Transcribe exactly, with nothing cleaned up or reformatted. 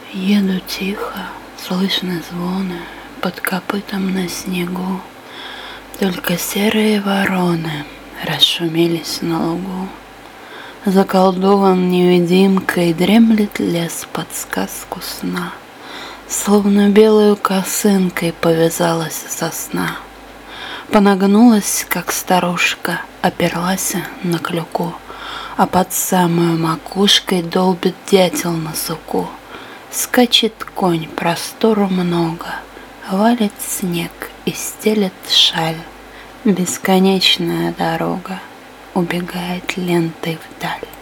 Еду тихо, слышны звоны под копытом на снегу. Только серые вороны расшумелись на лугу. Заколдован невидимкой, дремлет лес под сказку сна. Словно белою косынкой повязалась сосна. Понагнулась, как старушка, оперлась на клюку, а под самую макушкой долбит дятел на суку. Скачет конь, простору много, валит снег и стелет шаль. Бесконечная дорога убегает лентой вдаль.